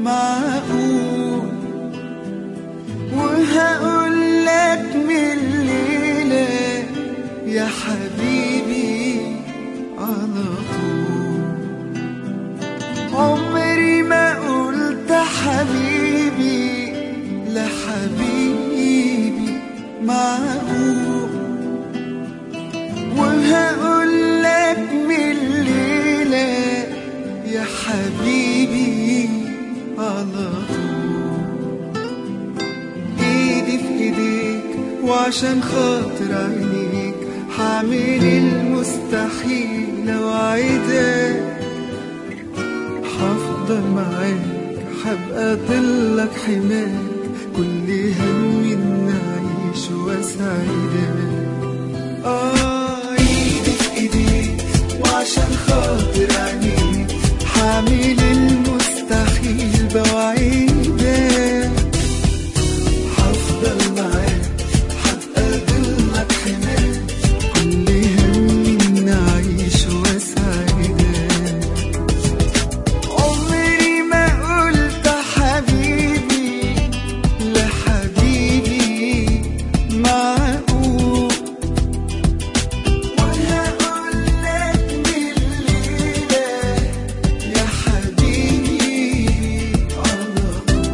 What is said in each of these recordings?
معقول. وهقولك من الليلة يا حبيبي على طول. عمري ما قلت حبيبي لحبيبي معقول. وهقولك من الليلة يا حبيبي على طول. ايدي في ايديك وعشان خاطر عينيك حعمل المستحيل اوعدك. حفضل معاك حبقى ضلك حماك كل همي ان اعيش واسعدك. ايدي في ايديك وعشان خاطر عينيك حعمل المستحيل بوعدك. حفضل معاك حبقى ضلك حماك كل همي ان اعيش واسعدك. عمري ما قلت حبيبي لحبيبي معقول. وهقولك من الليلة يا حبيبي على طول.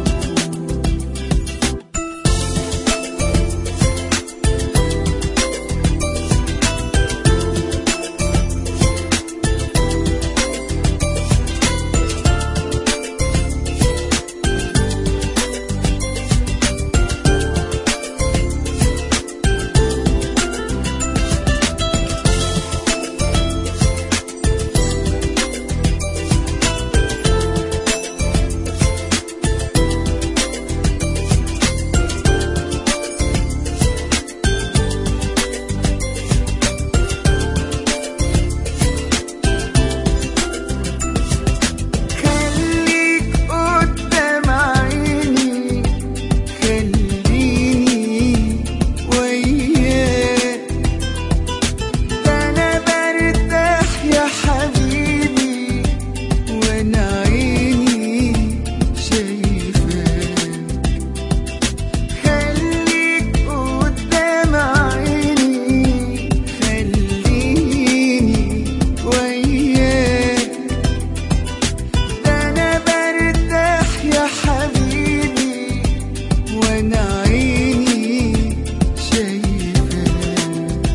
خليك قدام عيني خليني وياك. ده انا برتاح يا حبيبي وانا عيني شايفاك. خليك قدام عيني خليني وياك. ده انا برتاح يا حبيبي وانا عيني شايفاك.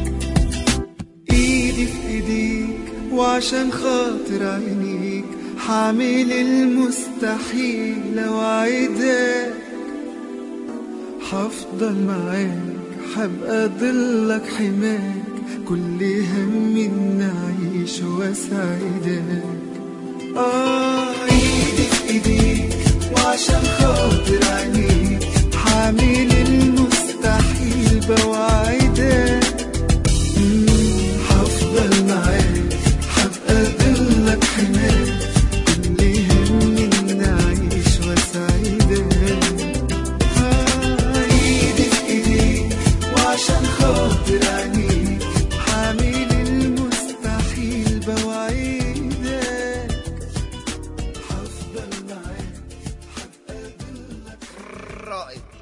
ايدي في ايديك وعشان خاطر عينيك حعمل المستحيل اوعدك. حفضل معاك حبقى ضلك حماك كل همي ان اعيش واسعدك. ايدي في ايديك وعشان خاطر عينيك حعمل المستحيل بوعدك. حفضل معاك حبقى ضلك حماك كل همي ان اعيش واسعدك. ايدي في ايديك وعشان خاطر عينيك حعمل المستحيل بوعدك. حفضل معاك حبقى ضلك. رائع.